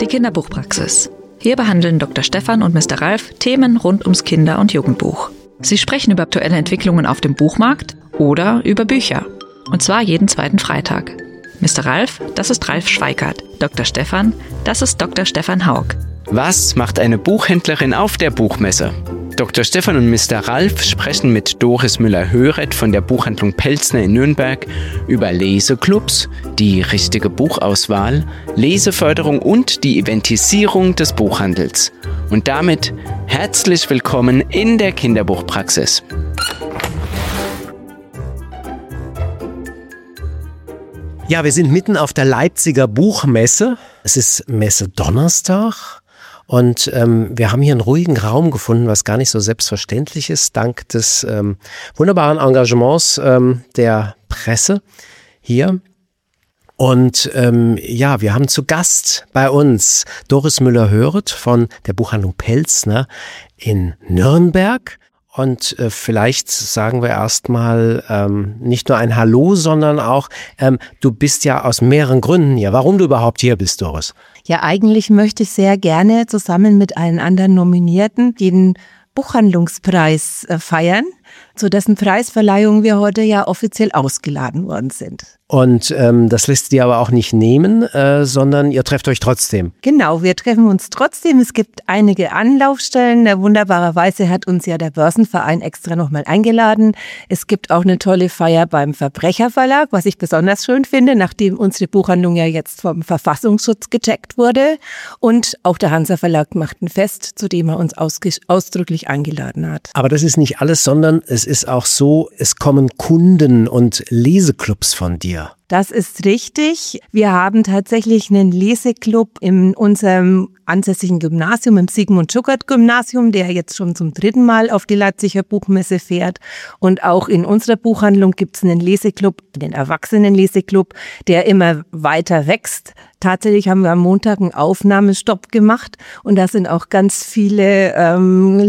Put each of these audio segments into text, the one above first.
die Kinderbuchpraxis. Hier behandeln Dr. Stefan und Mr. Ralf Themen rund ums Kinder- und Jugendbuch. Sie sprechen über aktuelle Entwicklungen auf dem Buchmarkt oder über Bücher. Und zwar jeden zweiten Freitag. Mr. Ralf, das ist Ralf Schweikart. Dr. Stefan, das ist Dr. Stefan Haug. Was macht eine Buchhändlerin auf der Buchmesse? Dr. Stefan und Mr. Ralf sprechen mit Doris Müller-Höret von der Buchhandlung Pelzner in Nürnberg über Leseclubs, die richtige Buchauswahl, Leseförderung und die Eventisierung des Buchhandels. Und damit herzlich willkommen in der Kinderbuchpraxis. Ja, wir sind mitten auf der Leipziger Buchmesse. Es ist Messe Donnerstag. Und wir haben hier einen ruhigen Raum gefunden, was gar nicht so selbstverständlich ist, dank des wunderbaren Engagements der Presse hier. Und wir haben zu Gast bei uns Doris Müller-Höret von der Buchhandlung Pelzner in Nürnberg. Und vielleicht sagen wir erstmal nicht nur ein Hallo, sondern auch, du bist ja aus mehreren Gründen hier. Warum du überhaupt hier bist, Doris? Ja, eigentlich möchte ich sehr gerne zusammen mit allen anderen Nominierten den Buchhandlungspreis feiern, zu dessen Preisverleihung wir heute ja offiziell ausgeladen worden sind. Und das lässt ihr aber auch nicht nehmen, sondern ihr trefft euch trotzdem. Genau, wir treffen uns trotzdem. Es gibt einige Anlaufstellen. Wunderbarerweise hat uns ja der Börsenverein extra nochmal eingeladen. Es gibt auch eine tolle Feier beim Verbrecherverlag, was ich besonders schön finde, nachdem unsere Buchhandlung ja jetzt vom Verfassungsschutz gecheckt wurde. Und auch der Hansa Verlag macht ein Fest, zu dem er uns ausdrücklich eingeladen hat. Aber das ist nicht alles, sondern es ist auch so, es kommen Kunden und Leseclubs von dir. Das ist richtig. Wir haben tatsächlich einen Leseclub in unserem ansässigen Gymnasium, im Sigmund-Schuckert-Gymnasium, der jetzt schon zum 3. Mal auf die Leipziger Buchmesse fährt. Und auch in unserer Buchhandlung gibt es einen Leseclub, den Erwachsenen-Leseclub, der immer weiter wächst. Tatsächlich haben wir am Montag einen Aufnahmestopp gemacht und da sind auch ganz viele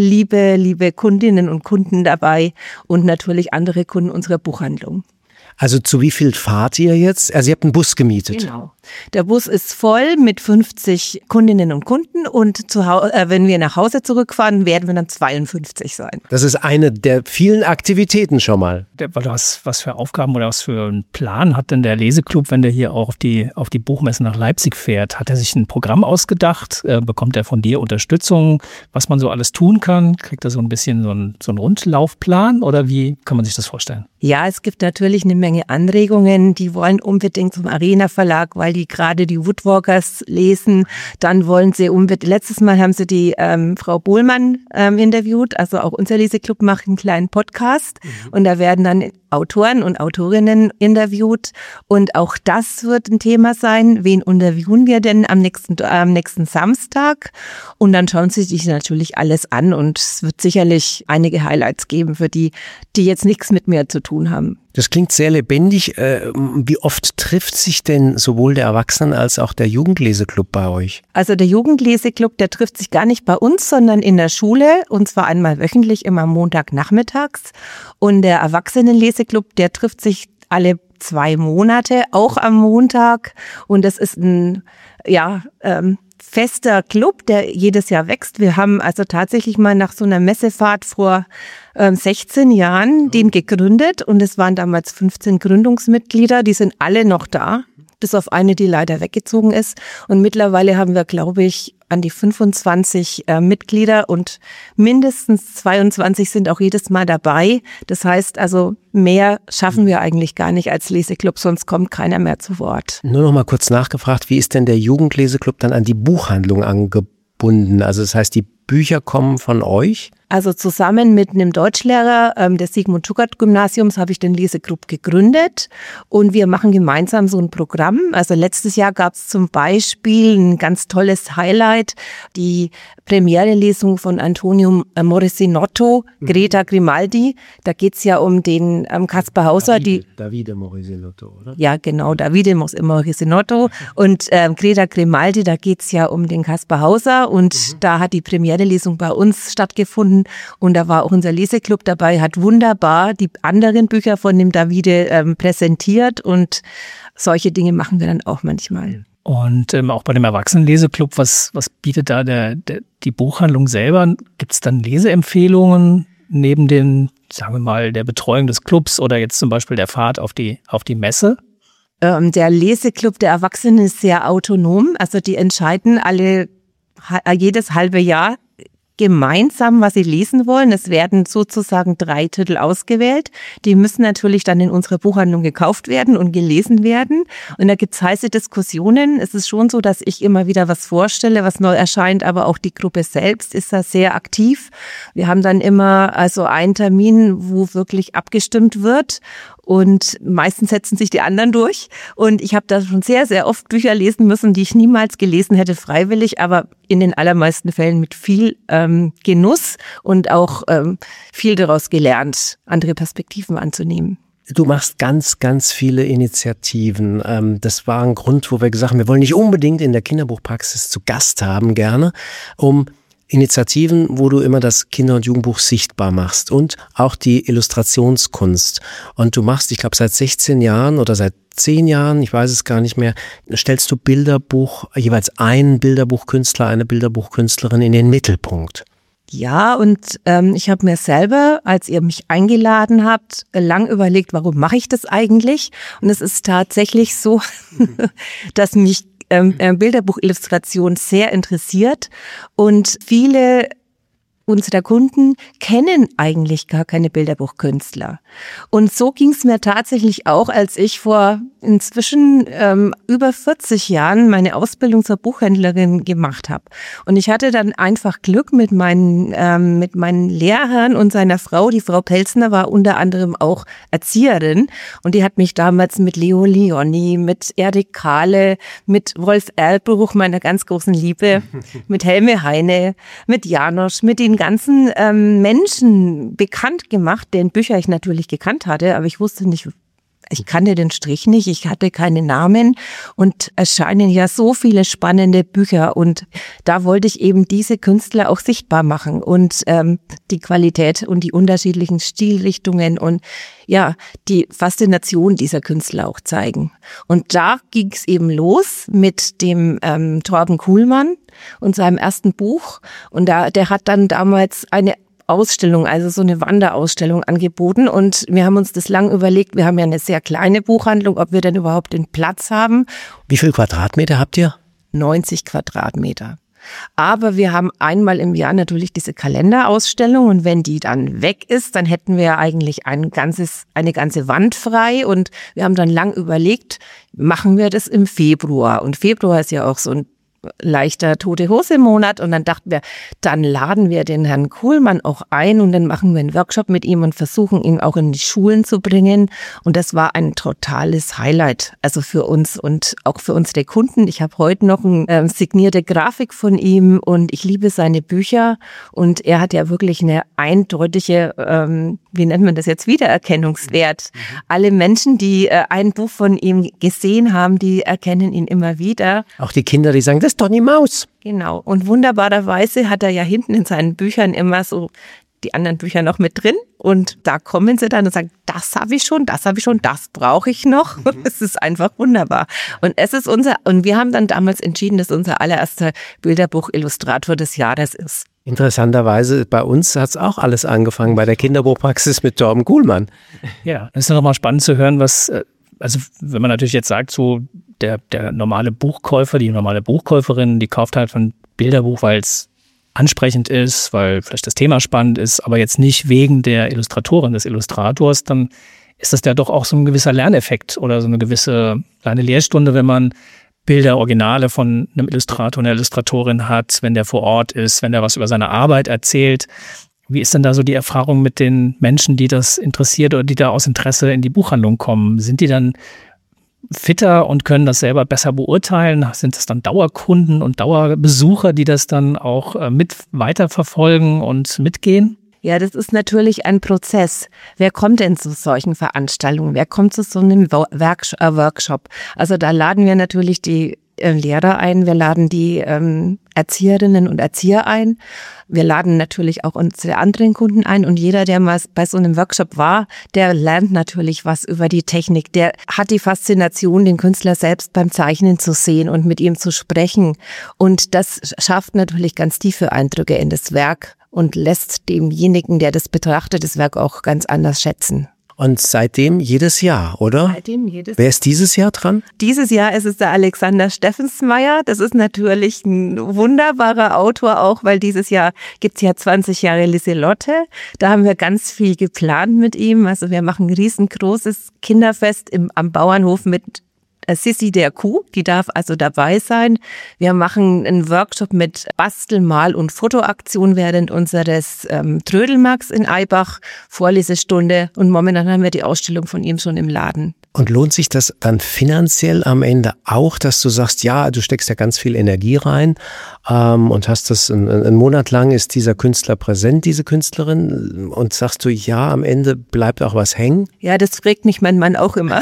liebe Kundinnen und Kunden dabei und natürlich andere Kunden unserer Buchhandlung. Also zu wie viel fahrt ihr jetzt? Also ihr habt einen Bus gemietet. Genau. Der Bus ist voll mit 50 Kundinnen und Kunden und wenn wir nach Hause zurückfahren, werden wir dann 52 sein. Das ist eine der vielen Aktivitäten schon mal. Was für Aufgaben oder was für einen Plan hat denn der Leseclub, wenn der hier auch auf die Buchmesse nach Leipzig fährt? Hat er sich ein Programm ausgedacht? Bekommt er von dir Unterstützung, was man so alles tun kann? Kriegt er so ein bisschen so einen Rundlaufplan oder wie kann man sich das vorstellen? Ja, es gibt natürlich eine Menge Anregungen. Die wollen unbedingt zum Arena Verlag, weil die gerade die Woodwalkers lesen. Dann wollen sie unbedingt, letztes Mal haben sie die Frau Bohlmann interviewt. Also auch unser Leseclub macht einen kleinen Podcast. Und da werden dann Autoren und Autorinnen interviewt. Und auch das wird ein Thema sein. Wen interviewen wir denn am nächsten Samstag? Und dann schauen sie sich natürlich alles an. Und es wird sicherlich einige Highlights geben für die jetzt nichts mit mir zu tun haben. Das klingt sehr lebendig. Wie oft trifft sich denn sowohl der Erwachsenen- als auch der Jugendleseclub bei euch? Also der Jugendleseclub, der trifft sich gar nicht bei uns, sondern in der Schule und zwar einmal wöchentlich, immer Montagnachmittags. Und der Erwachsenenleseclub, der trifft sich alle 2 Monate, auch am Montag. Und das ist ein fester Club, der jedes Jahr wächst. Wir haben also tatsächlich mal nach so einer Messefahrt vor 16 Jahren den gegründet und es waren damals 15 Gründungsmitglieder, die sind alle noch da, bis auf eine, die leider weggezogen ist. Und mittlerweile haben wir, glaube ich, an die 25 Mitglieder und mindestens 22 sind auch jedes Mal dabei. Das heißt also, mehr schaffen wir eigentlich gar nicht als Leseclub, sonst kommt keiner mehr zu Wort. Nur noch mal kurz nachgefragt, wie ist denn der Jugendleseclub dann an die Buchhandlung angebunden? Also das heißt, die Bücher kommen von euch? Also zusammen mit einem Deutschlehrer des Sigmund-Schuckert-Gymnasiums habe ich den Leseclub gegründet und wir machen gemeinsam so ein Programm. Also letztes Jahr gab es zum Beispiel ein ganz tolles Highlight, die Premiere-Lesung von Antonio Morisinotto, Greta Grimaldi. Da geht's ja um den Kaspar Hauser. Davide Morisinotto, oder? Ja, genau, Davide Morisinotto und Greta Grimaldi, da geht's ja um den Kaspar Hauser und da hat die Premiere-Lesung bei uns stattgefunden. Und da war auch unser Leseclub dabei, hat wunderbar die anderen Bücher von dem Davide präsentiert und solche Dinge machen wir dann auch manchmal. Und auch bei dem Erwachsenenleseklub, was bietet da die Buchhandlung selber? Gibt es dann Leseempfehlungen neben den, sagen wir mal, der Betreuung des Clubs oder jetzt zum Beispiel der Fahrt auf die Messe? Der Leseklub der Erwachsenen ist sehr autonom. Also die entscheiden jedes halbe Jahr gemeinsam, was sie lesen wollen. Es werden sozusagen 3 Titel ausgewählt. Die müssen natürlich dann in unserer Buchhandlung gekauft werden und gelesen werden. Und da gibt's heiße Diskussionen. Es ist schon so, dass ich immer wieder was vorstelle, was neu erscheint, aber auch die Gruppe selbst ist da sehr aktiv. Wir haben dann immer also einen Termin, wo wirklich abgestimmt wird. Und meistens setzen sich die anderen durch. Und ich habe da schon sehr, sehr oft Bücher lesen müssen, die ich niemals gelesen hätte freiwillig, aber in den allermeisten Fällen mit viel Genuss und auch viel daraus gelernt, andere Perspektiven anzunehmen. Du machst ganz, ganz viele Initiativen. Das war ein Grund, wo wir gesagt haben, wir wollen nicht unbedingt in der Kinderbuchpraxis zu Gast haben, gerne, um Initiativen, wo du immer das Kinder- und Jugendbuch sichtbar machst und auch die Illustrationskunst. Und du machst, ich glaube, seit 16 Jahren oder seit 10 Jahren, ich weiß es gar nicht mehr, stellst du jeweils einen Bilderbuchkünstler, eine Bilderbuchkünstlerin in den Mittelpunkt. Ja, und ich habe mir selber, als ihr mich eingeladen habt, lang überlegt, warum mache ich das eigentlich? Und es ist tatsächlich so, dass mich Bilderbuchillustration sehr interessiert und viele unserer Kunden kennen eigentlich gar keine Bilderbuchkünstler. Und so ging es mir tatsächlich auch, als ich vor inzwischen über 40 Jahren meine Ausbildung zur Buchhändlerin gemacht habe. Und ich hatte dann einfach Glück mit meinen Lehrern und seiner Frau. Die Frau Pelzner war unter anderem auch Erzieherin und die hat mich damals mit Leo Lionni, mit Erik Kahle, mit Wolf Erlbruch, meiner ganz großen Liebe, mit Helme Heine, mit Janosch, mit den ganzen Menschen bekannt gemacht, deren Bücher ich natürlich gekannt hatte, aber ich wusste nicht, ich kannte den Strich nicht, ich hatte keine Namen und es scheinen ja so viele spannende Bücher und da wollte ich eben diese Künstler auch sichtbar machen und die Qualität und die unterschiedlichen Stilrichtungen und ja, die Faszination dieser Künstler auch zeigen. Und da ging es eben los mit dem Torben Kuhlmann und seinem ersten Buch und der hat dann damals eine Ausstellung, also so eine Wanderausstellung angeboten und wir haben uns das lang überlegt, wir haben ja eine sehr kleine Buchhandlung, ob wir denn überhaupt den Platz haben. Wie viel Quadratmeter habt ihr? 90 Quadratmeter. Aber wir haben einmal im Jahr natürlich diese Kalenderausstellung und wenn die dann weg ist, dann hätten wir eigentlich eine ganze Wand frei und wir haben dann lang überlegt, machen wir das im Februar und Februar ist ja auch so ein leichter Tote-Hose-Monat und dann dachten wir, dann laden wir den Herrn Kuhlmann auch ein und dann machen wir einen Workshop mit ihm und versuchen ihn auch in die Schulen zu bringen und das war ein totales Highlight, also für uns und auch für unsere Kunden. Ich habe heute noch eine signierte Grafik von ihm und ich liebe seine Bücher und er hat ja wirklich eine eindeutige, wie nennt man das jetzt, Wiedererkennungswert. Alle Menschen, die ein Buch von ihm gesehen haben, die erkennen ihn immer wieder. Auch die Kinder, die sagen, das ist Donny Maus. Genau. Und wunderbarerweise hat er ja hinten in seinen Büchern immer so die anderen Bücher noch mit drin. Und da kommen sie dann und sagen, das habe ich schon, das brauche ich noch. Es ist einfach wunderbar. Und und wir haben dann damals entschieden, dass unser allererster Bilderbuch-Illustrator des Jahres ist. Interessanterweise, bei uns hat es auch alles angefangen, bei der Kinderbuchpraxis mit Torben Kuhlmann. Ja, das ist ja nochmal spannend zu hören, also wenn man natürlich jetzt sagt, so der normale Buchkäufer, die normale Buchkäuferin, die kauft halt ein Bilderbuch, weil es ansprechend ist, weil vielleicht das Thema spannend ist, aber jetzt nicht wegen der Illustratorin, des Illustrators, dann ist das ja doch auch so ein gewisser Lerneffekt oder so eine gewisse kleine Lehrstunde, wenn man Bilder, Originale von einem Illustrator, einer Illustratorin hat, wenn der vor Ort ist, wenn der was über seine Arbeit erzählt. Wie ist denn da so die Erfahrung mit den Menschen, die das interessiert oder die da aus Interesse in die Buchhandlung kommen? Sind die dann fitter und können das selber besser beurteilen? Sind das dann Dauerkunden und Dauerbesucher, die das dann auch mit weiterverfolgen und mitgehen? Ja, das ist natürlich ein Prozess. Wer kommt denn zu solchen Veranstaltungen? Wer kommt zu so einem Workshop? Also da laden wir natürlich die Lehrer ein, wir laden die Erzieherinnen und Erzieher ein. Wir laden natürlich auch unsere anderen Kunden ein und jeder, der mal bei so einem Workshop war, der lernt natürlich was über die Technik. Der hat die Faszination, den Künstler selbst beim Zeichnen zu sehen und mit ihm zu sprechen. Und das schafft natürlich ganz tiefe Eindrücke in das Werk und lässt demjenigen, der das betrachtet, das Werk auch ganz anders schätzen. Und seitdem jedes Jahr, oder? Seitdem jedes Jahr. Wer ist dieses Jahr dran? Dieses Jahr ist es der Alexander Steffensmeier. Das ist natürlich ein wunderbarer Autor auch, weil dieses Jahr gibt's ja 20 Jahre Lieselotte. Da haben wir ganz viel geplant mit ihm. Also wir machen ein riesengroßes Kinderfest am Bauernhof mit Sissi der Kuh, die darf also dabei sein. Wir machen einen Workshop mit Bastel-, Mal- und Fotoaktion während unseres Trödelmarkts in Aibach, Vorlesestunde und momentan haben wir die Ausstellung von ihm schon im Laden. Und lohnt sich das dann finanziell am Ende auch, dass du sagst, ja, du steckst ja ganz viel Energie rein und hast das einen Monat lang ist dieser Künstler präsent, diese Künstlerin und sagst du, ja, am Ende bleibt auch was hängen? Ja, das fragt mich mein Mann auch immer.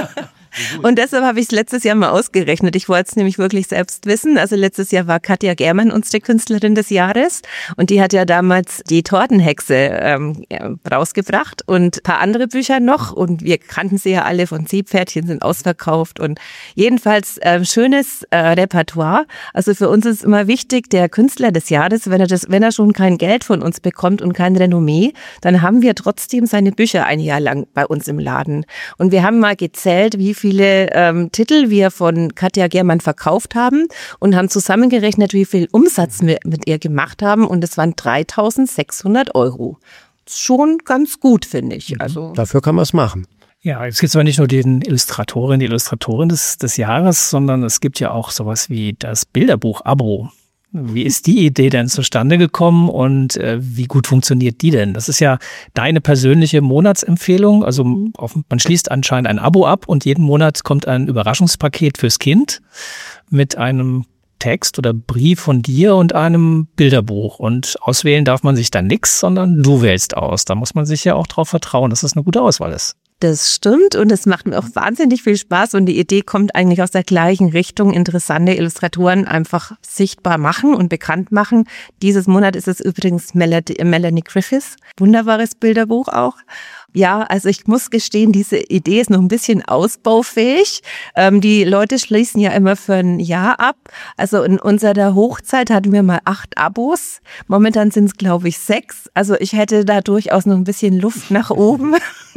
Und deshalb habe ich es letztes Jahr mal ausgerechnet. Ich wollte es nämlich wirklich selbst wissen. Also letztes Jahr war Katja Germann unsere Künstlerin des Jahres und die hat ja damals die Tortenhexe rausgebracht und ein paar andere Bücher noch und wir kannten sie ja alle, von Seepferdchen sind ausverkauft und jedenfalls schönes Repertoire. Also für uns ist immer wichtig, der Künstler des Jahres, wenn er schon kein Geld von uns bekommt und kein Renommee, dann haben wir trotzdem seine Bücher ein Jahr lang bei uns im Laden. Und wir haben mal gezählt, wie viele Titel wir von Katja Germann verkauft haben und haben zusammengerechnet, wie viel Umsatz wir mit ihr gemacht haben und es waren 3.600 €. Schon ganz gut, finde ich. Also Dafür kann man es machen. Ja, es gibt zwar nicht nur die Illustratorin des Jahres, sondern es gibt ja auch sowas wie das Bilderbuch-Abo. Wie ist die Idee denn zustande gekommen und wie gut funktioniert die denn? Das ist ja deine persönliche Monatsempfehlung. Also man schließt anscheinend ein Abo ab und jeden Monat kommt ein Überraschungspaket fürs Kind mit einem Text oder Brief von dir und einem Bilderbuch. Und auswählen darf man sich dann nix, sondern du wählst aus. Da muss man sich ja auch drauf vertrauen, dass das eine gute Auswahl ist. Das stimmt und es macht mir auch wahnsinnig viel Spaß und die Idee kommt eigentlich aus der gleichen Richtung, interessante Illustratoren einfach sichtbar machen und bekannt machen. Dieses Monat ist es übrigens Melanie Griffiths, wunderbares Bilderbuch auch. Ja, also ich muss gestehen, diese Idee ist noch ein bisschen ausbaufähig. Die Leute schließen ja immer für ein Jahr ab. Also in unserer Hochzeit hatten wir mal 8 Abos. Momentan sind es, glaube ich, 6. Also ich hätte da durchaus noch ein bisschen Luft nach oben.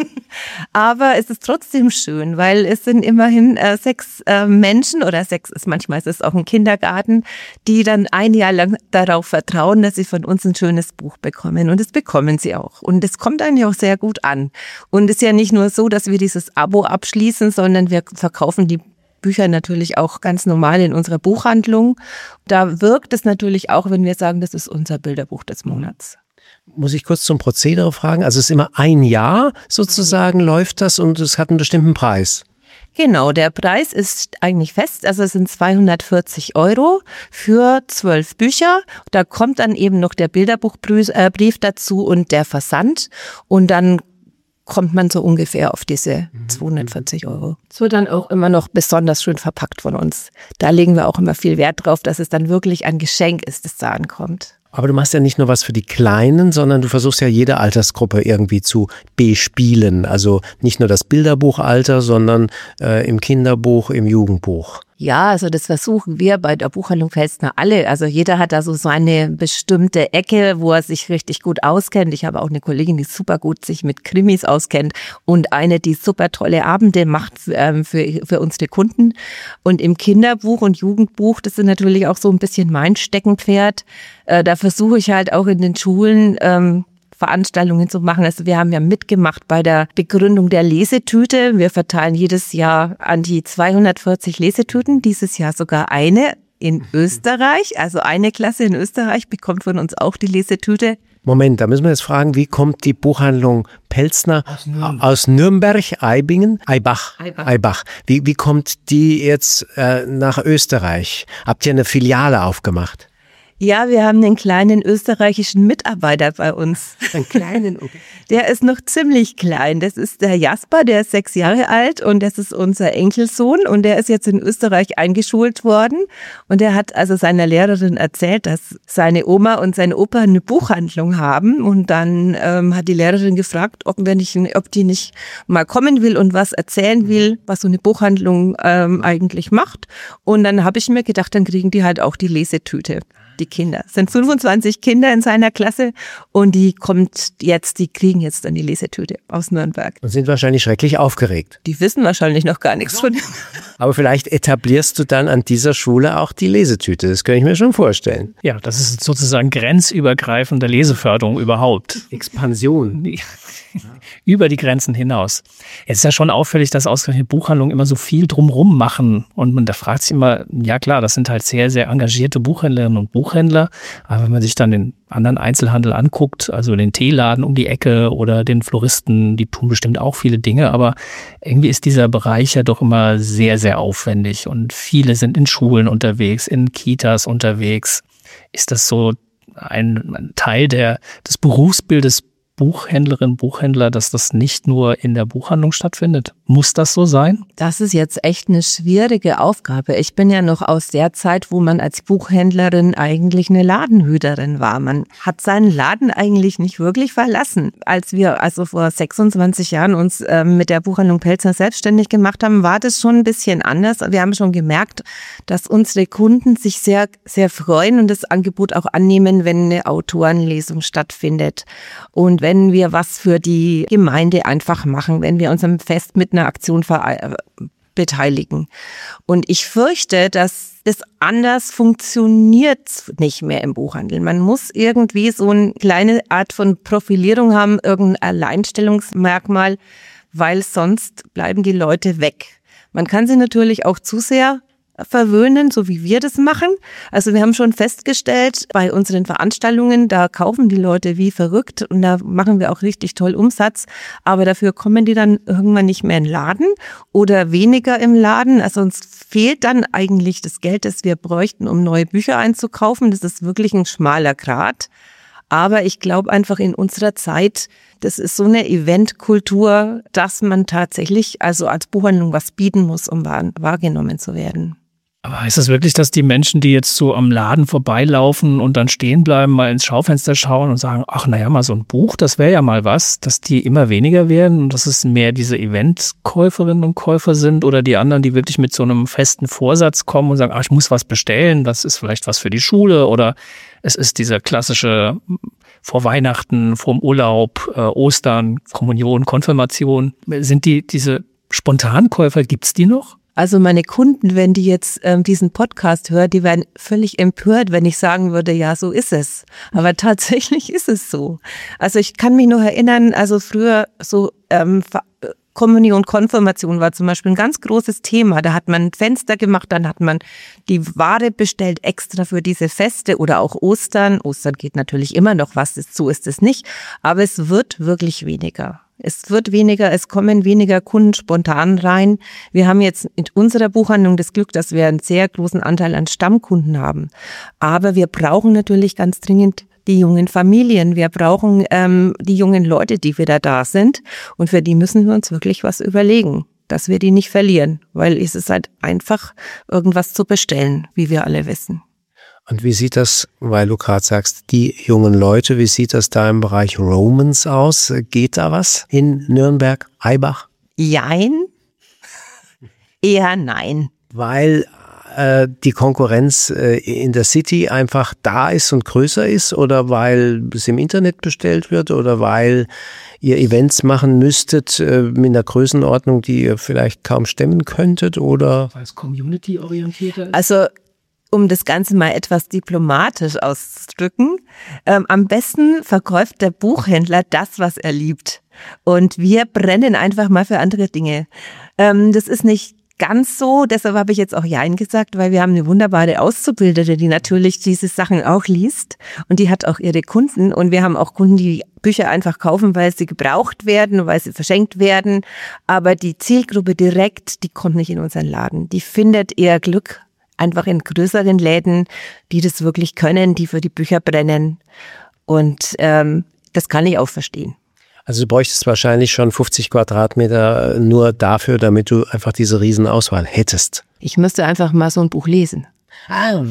Aber es ist trotzdem schön, weil es sind immerhin 6 Menschen oder 6 ist manchmal ist es auch ein Kindergarten, die dann ein Jahr lang darauf vertrauen, dass sie von uns ein schönes Buch bekommen. Und das bekommen sie auch. Und es kommt eigentlich auch sehr gut an. Und es ist ja nicht nur so, dass wir dieses Abo abschließen, sondern wir verkaufen die Bücher natürlich auch ganz normal in unserer Buchhandlung. Da wirkt es natürlich auch, wenn wir sagen, das ist unser Bilderbuch des Monats. Muss ich kurz zum Prozedere fragen? Also es ist immer ein Jahr sozusagen läuft das und es hat einen bestimmten Preis. Genau, der Preis ist eigentlich fest, also es sind 240 € für 12 Bücher. Da kommt dann eben noch der Bilderbuchbrief dazu und der Versand und dann kommt man so ungefähr auf diese 240 €. Es wird dann auch immer noch besonders schön verpackt von uns. Da legen wir auch immer viel Wert drauf, dass es dann wirklich ein Geschenk ist, das da ankommt. Aber du machst ja nicht nur was für die Kleinen, sondern du versuchst ja jede Altersgruppe irgendwie zu bespielen. Also nicht nur das Bilderbuchalter, sondern im Kinderbuch, im Jugendbuch. Ja, also das versuchen wir bei der Buchhandlung Pfälzner alle. Also jeder hat da so seine bestimmte Ecke, wo er sich richtig gut auskennt. Ich habe auch eine Kollegin, die super gut sich mit Krimis auskennt und eine, die super tolle Abende macht für unsere Kunden. Und im Kinderbuch und Jugendbuch, das ist natürlich auch so ein bisschen mein Steckenpferd. Da versuche ich halt auch in den Schulen Veranstaltungen zu machen. Also wir haben ja mitgemacht bei der Begründung der Lesetüte. Wir verteilen jedes Jahr an die 240 Lesetüten, dieses Jahr sogar eine in Österreich. Also eine Klasse in Österreich bekommt von uns auch die Lesetüte. Moment, da müssen wir jetzt fragen, wie kommt die Buchhandlung Pelzner aus Nürnberg, Aibach. Wie kommt die jetzt nach Österreich? Habt ihr eine Filiale aufgemacht? Ja, wir haben einen kleinen österreichischen Mitarbeiter bei uns. Einen kleinen, okay. Der ist noch ziemlich klein. Das ist der Jasper, der ist 6 Jahre alt und das ist unser Enkelsohn und der ist jetzt in Österreich eingeschult worden und der hat also seiner Lehrerin erzählt, dass seine Oma und sein Opa eine Buchhandlung haben und dann hat die Lehrerin gefragt, ob die nicht mal kommen will und was erzählen will, was so eine Buchhandlung eigentlich macht. Und dann habe ich mir gedacht, dann kriegen die halt auch die Lesetüte. Die Kinder. Es sind 25 Kinder in seiner Klasse und die kriegen jetzt dann die Lesetüte aus Nürnberg. Und sind wahrscheinlich schrecklich aufgeregt. Die wissen wahrscheinlich noch gar nichts von dem. Aber vielleicht etablierst du dann an dieser Schule auch die Lesetüte. Das kann ich mir schon vorstellen. Ja, das ist sozusagen grenzübergreifende Leseförderung überhaupt. Expansion. Über die Grenzen hinaus. Es ist ja schon auffällig, dass ausgerechnet Buchhandlungen immer so viel drumrum machen. Und man da fragt sich immer, ja klar, das sind halt sehr, sehr engagierte Buchhändlerinnen und Buchhändler. Aber wenn man sich dann den anderen Einzelhandel anguckt, also den Teeladen um die Ecke oder den Floristen, die tun bestimmt auch viele Dinge. Aber irgendwie ist dieser Bereich ja doch immer sehr, sehr aufwendig. Und viele sind in Schulen unterwegs, in Kitas unterwegs. Ist das so ein Teil des Berufsbildes Buchhändlerin, Buchhändler, dass das nicht nur in der Buchhandlung stattfindet? Muss das so sein? Das ist jetzt echt eine schwierige Aufgabe. Ich bin ja noch aus der Zeit, wo man als Buchhändlerin eigentlich eine Ladenhüterin war. Man hat seinen Laden eigentlich nicht wirklich verlassen. Als wir also vor 26 Jahren uns mit der Buchhandlung Pelzner selbstständig gemacht haben, war das schon ein bisschen anders. Wir haben schon gemerkt, dass unsere Kunden sich sehr, sehr freuen und das Angebot auch annehmen, wenn eine Autorenlesung stattfindet. Und wenn wir was für die Gemeinde einfach machen, wenn wir uns am Fest mit einer Aktion beteiligen. Und ich fürchte, dass das anders funktioniert nicht mehr im Buchhandel. Man muss irgendwie so eine kleine Art von Profilierung haben, irgendein Alleinstellungsmerkmal, weil sonst bleiben die Leute weg. Man kann sie natürlich auch zu sehr verwöhnen, so wie wir das machen. Also wir haben schon festgestellt, bei unseren Veranstaltungen, da kaufen die Leute wie verrückt und da machen wir auch richtig toll Umsatz, aber dafür kommen die dann irgendwann nicht mehr in den Laden oder weniger im Laden. Also uns fehlt dann eigentlich das Geld, das wir bräuchten, um neue Bücher einzukaufen. Das ist wirklich ein schmaler Grat. Aber ich glaube einfach in unserer Zeit, das ist so eine Eventkultur, dass man tatsächlich also als Buchhandlung was bieten muss, um wahrgenommen zu werden. Aber heißt das wirklich, dass die Menschen, die jetzt so am Laden vorbeilaufen und dann stehen bleiben, mal ins Schaufenster schauen und sagen, ach naja, mal so ein Buch, das wäre ja mal was, dass die immer weniger werden und dass es mehr diese Eventkäuferinnen und Käufer sind oder die anderen, die wirklich mit so einem festen Vorsatz kommen und sagen, ach, ich muss was bestellen, das ist vielleicht was für die Schule oder es ist dieser klassische vor Weihnachten, vorm Urlaub, Ostern, Kommunion, Konfirmation. Sind diese Spontankäufer, gibt's die noch? Also meine Kunden, wenn die jetzt diesen Podcast hören, die wären völlig empört, wenn ich sagen würde, ja, so ist es. Aber tatsächlich ist es so. Also ich kann mich noch erinnern, also früher so Kommunion, Konfirmation war zum Beispiel ein ganz großes Thema. Da hat man ein Fenster gemacht, dann hat man die Ware bestellt extra für diese Feste oder auch Ostern. Ostern geht natürlich immer noch was, so ist es nicht. Aber es wird wirklich weniger. Es wird weniger, es kommen weniger Kunden spontan rein. Wir haben jetzt in unserer Buchhandlung das Glück, dass wir einen sehr großen Anteil an Stammkunden haben. Aber wir brauchen natürlich ganz dringend die jungen Familien. Wir brauchen die jungen Leute, die wieder da sind. Und für die müssen wir uns wirklich was überlegen, dass wir die nicht verlieren. Weil es ist halt einfach, irgendwas zu bestellen, wie wir alle wissen. Und wie sieht das, weil du gerade sagst, die jungen Leute, wie sieht das da im Bereich Romans aus? Geht da was in Nürnberg, Aibach? Jein, eher nein. Weil die Konkurrenz in der City einfach da ist und größer ist oder weil es im Internet bestellt wird oder weil ihr Events machen müsstet mit einer Größenordnung, die ihr vielleicht kaum stemmen könntet oder? Weil es community-orientierter ist? Also um das Ganze mal etwas diplomatisch auszudrücken, am besten verkauft der Buchhändler das, was er liebt. Und wir brennen einfach mal für andere Dinge. Das ist nicht ganz so, deshalb habe ich jetzt auch Jein gesagt, weil wir haben eine wunderbare Auszubildende, die natürlich diese Sachen auch liest und die hat auch ihre Kunden und wir haben auch Kunden, die Bücher einfach kaufen, weil sie gebraucht werden, weil sie verschenkt werden, aber die Zielgruppe direkt, die kommt nicht in unseren Laden, die findet eher Glück einfach in größeren Läden, die das wirklich können, die für die Bücher brennen. Und das kann ich auch verstehen. Also du bräuchtest wahrscheinlich schon 50 Quadratmeter nur dafür, damit du einfach diese Riesenauswahl hättest. Ich müsste einfach mal so ein Buch lesen. Ah,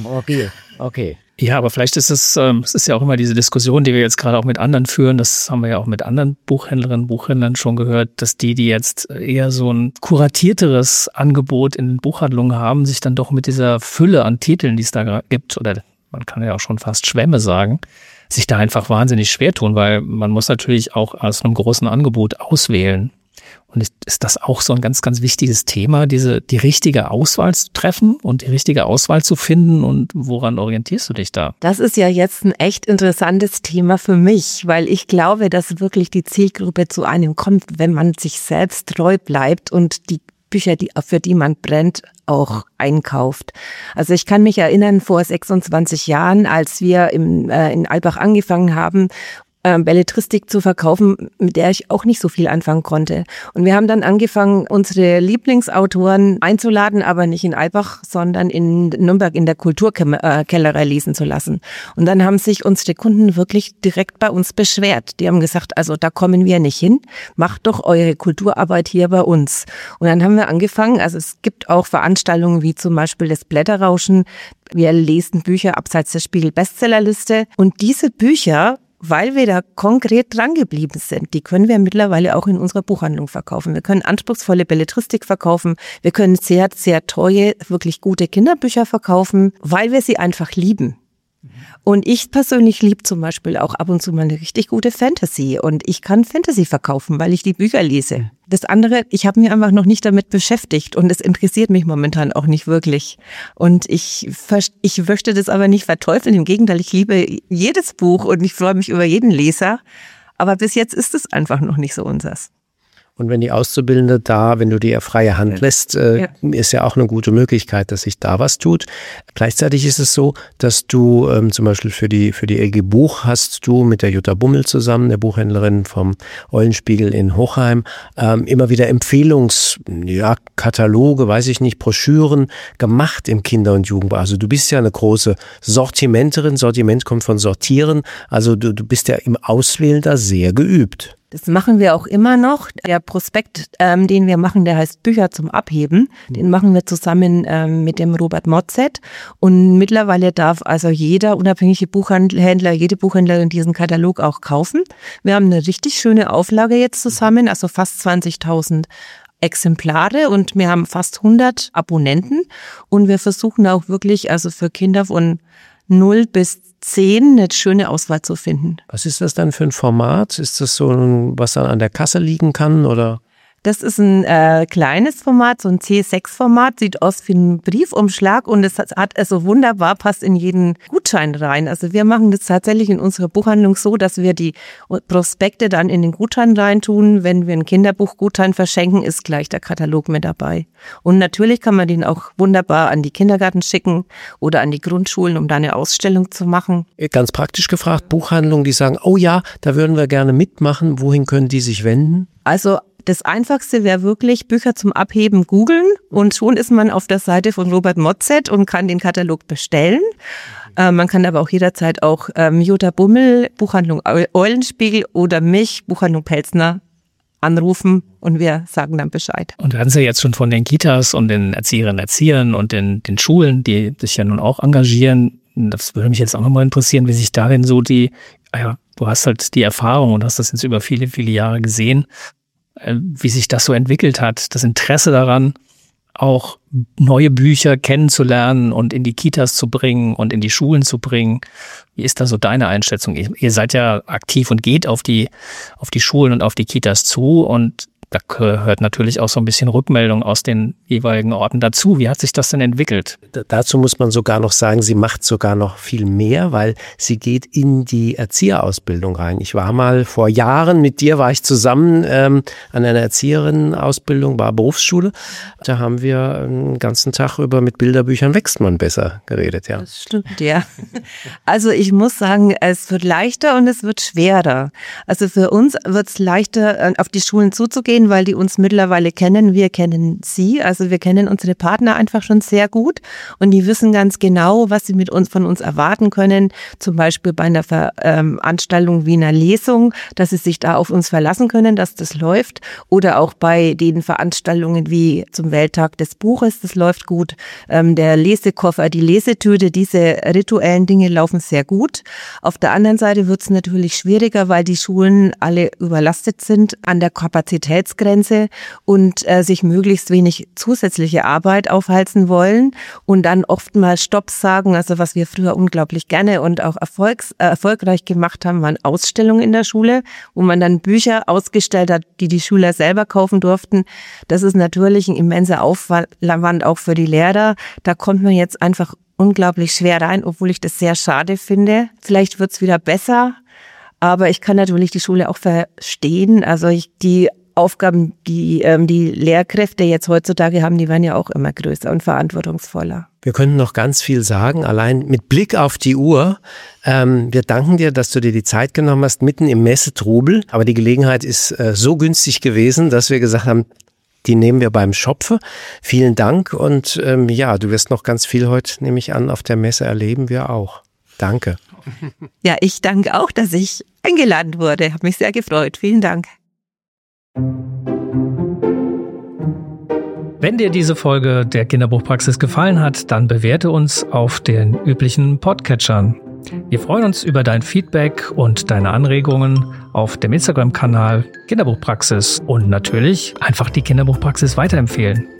okay. Ja, aber vielleicht ist es ist ja auch immer diese Diskussion, die wir jetzt gerade auch mit anderen führen, das haben wir ja auch mit anderen Buchhändlern schon gehört, dass die jetzt eher so ein kuratierteres Angebot in den Buchhandlungen haben, sich dann doch mit dieser Fülle an Titeln, die es da gibt, oder man kann ja auch schon fast Schwämme sagen, sich da einfach wahnsinnig schwer tun, weil man muss natürlich auch aus einem großen Angebot auswählen. Und ist das auch so ein ganz, ganz wichtiges Thema, die richtige Auswahl zu treffen und die richtige Auswahl zu finden? Und woran orientierst du dich da? Das ist ja jetzt ein echt interessantes Thema für mich, weil ich glaube, dass wirklich die Zielgruppe zu einem kommt, wenn man sich selbst treu bleibt und die Bücher, für die man brennt, auch einkauft. Also ich kann mich erinnern, vor 26 Jahren, als wir in Albach angefangen haben, Belletristik zu verkaufen, mit der ich auch nicht so viel anfangen konnte. Und wir haben dann angefangen, unsere Lieblingsautoren einzuladen, aber nicht in Albach, sondern in Nürnberg in der Kulturkellerei lesen zu lassen. Und dann haben sich unsere Kunden wirklich direkt bei uns beschwert. Die haben gesagt, also da kommen wir nicht hin, macht doch eure Kulturarbeit hier bei uns. Und dann haben wir angefangen, also es gibt auch Veranstaltungen wie zum Beispiel das Blätterrauschen. Wir lesen Bücher abseits der Spiegel-Bestsellerliste. Und diese Bücher, weil wir da konkret dran geblieben sind, die können wir mittlerweile auch in unserer Buchhandlung verkaufen. Wir können anspruchsvolle Belletristik verkaufen. Wir können sehr, sehr teure, wirklich gute Kinderbücher verkaufen, weil wir sie einfach lieben. Und ich persönlich liebe zum Beispiel auch ab und zu mal eine richtig gute Fantasy. Und ich kann Fantasy verkaufen, weil ich die Bücher lese. Das andere, ich habe mich einfach noch nicht damit beschäftigt und es interessiert mich momentan auch nicht wirklich. Und ich möchte das aber nicht verteufeln. Im Gegenteil, ich liebe jedes Buch und ich freue mich über jeden Leser. Aber bis jetzt ist es einfach noch nicht so unseres. Und wenn die Auszubildende da, wenn du dir freie Hand lässt, ist ja auch eine gute Möglichkeit, dass sich da was tut. Gleichzeitig ist es so, dass du zum Beispiel für die LG Buch hast du mit der Jutta Bummel zusammen, der Buchhändlerin vom Eulenspiegel in Hochheim, immer wieder Kataloge, weiß ich nicht, Broschüren gemacht im Kinder- und Jugendbuch. Also du bist ja eine große Sortimenterin, Sortiment kommt von Sortieren, also du bist ja im Auswählen da sehr geübt. Das machen wir auch immer noch. Der Prospekt, den wir machen, der heißt Bücher zum Abheben. Den machen wir zusammen mit dem Robert Motzet. Und mittlerweile darf also jeder unabhängige Buchhändler, jede Buchhändlerin diesen Katalog auch kaufen. Wir haben eine richtig schöne Auflage jetzt zusammen, also fast 20.000 Exemplare und wir haben fast 100 Abonnenten. Und wir versuchen auch wirklich, also für Kinder von 0 bis 10 eine schöne Auswahl zu finden. Was ist das dann für ein Format? Ist das so was dann an der Kasse liegen kann oder? Das ist ein kleines Format, so ein C6-Format, sieht aus wie ein Briefumschlag und es hat also wunderbar, passt in jeden Gutschein rein. Also wir machen das tatsächlich in unserer Buchhandlung so, dass wir die Prospekte dann in den Gutschein reintun. Wenn wir einen Kinderbuchgutschein verschenken, ist gleich der Katalog mit dabei. Und natürlich kann man den auch wunderbar an die Kindergärten schicken oder an die Grundschulen, um da eine Ausstellung zu machen. Ganz praktisch gefragt, Buchhandlungen, die sagen, oh ja, da würden wir gerne mitmachen. Wohin können die sich wenden? Also das Einfachste wäre wirklich Bücher zum Abheben googeln und schon ist man auf der Seite von Robert Motzet und kann den Katalog bestellen. Man kann aber auch jederzeit auch Jutta Bummel, Buchhandlung Eulenspiegel oder mich, Buchhandlung Pelzner, anrufen und wir sagen dann Bescheid. Und wir hatten es ja jetzt schon von den Kitas und den Erzieherinnen und Erziehern und den Schulen, die sich ja nun auch engagieren. Das würde mich jetzt auch nochmal interessieren, wie sich darin so du hast halt die Erfahrung und hast das jetzt über viele, viele Jahre gesehen, wie sich das so entwickelt hat, das Interesse daran, auch neue Bücher kennenzulernen und in die Kitas zu bringen und in die Schulen zu bringen. Wie ist da so deine Einschätzung? Ihr seid ja aktiv und geht auf die Schulen und auf die Kitas zu und da gehört natürlich auch so ein bisschen Rückmeldung aus den jeweiligen Orten dazu. Wie hat sich das denn entwickelt? Dazu muss man sogar noch sagen, sie macht sogar noch viel mehr, weil sie geht in die Erzieherausbildung rein. Ich war mal vor Jahren, mit dir war ich zusammen an einer Erzieherinnenausbildung, war Berufsschule. Da haben wir den ganzen Tag mit Bilderbüchern wächst man besser geredet. Ja. Das stimmt, ja. Also ich muss sagen, es wird leichter und es wird schwerer. Also für uns wird es leichter, auf die Schulen zuzugehen, umgehen, weil die uns mittlerweile kennen. Wir kennen sie, also wir kennen unsere Partner einfach schon sehr gut und die wissen ganz genau, was sie von uns erwarten können. Zum Beispiel bei einer Veranstaltung wie einer Lesung, dass sie sich da auf uns verlassen können, dass das läuft. Oder auch bei den Veranstaltungen wie zum Welttag des Buches, das läuft gut. Der Lesekoffer, die Lesetüte, diese rituellen Dinge laufen sehr gut. Auf der anderen Seite wird es natürlich schwieriger, weil die Schulen alle überlastet sind an der Kapazitätsgrenze und sich möglichst wenig zusätzliche Arbeit aufhalsen wollen und dann oftmals Stopp sagen. Also was wir früher unglaublich gerne und auch erfolgreich gemacht haben, waren Ausstellungen in der Schule, wo man dann Bücher ausgestellt hat, die Schüler selber kaufen durften. Das ist natürlich ein immenser Aufwand auch für die Lehrer. Da kommt man jetzt einfach unglaublich schwer rein, obwohl ich das sehr schade finde. Vielleicht wird es wieder besser, aber ich kann natürlich die Schule auch verstehen. Also die Aufgaben, die Lehrkräfte jetzt heutzutage haben, die werden ja auch immer größer und verantwortungsvoller. Wir können noch ganz viel sagen, allein mit Blick auf die Uhr. Wir danken dir, dass du dir die Zeit genommen hast, mitten im Messetrubel. Aber die Gelegenheit ist so günstig gewesen, dass wir gesagt haben, die nehmen wir beim Schopfe. Vielen Dank und du wirst noch ganz viel heute, nehme ich an, auf der Messe erleben, wir auch. Danke. Ja, ich danke auch, dass ich eingeladen wurde. Hat mich sehr gefreut. Vielen Dank. Wenn dir diese Folge der Kinderbuchpraxis gefallen hat, dann bewerte uns auf den üblichen Podcatchern. Wir freuen uns über dein Feedback und deine Anregungen auf dem Instagram-Kanal Kinderbuchpraxis und natürlich einfach die Kinderbuchpraxis weiterempfehlen.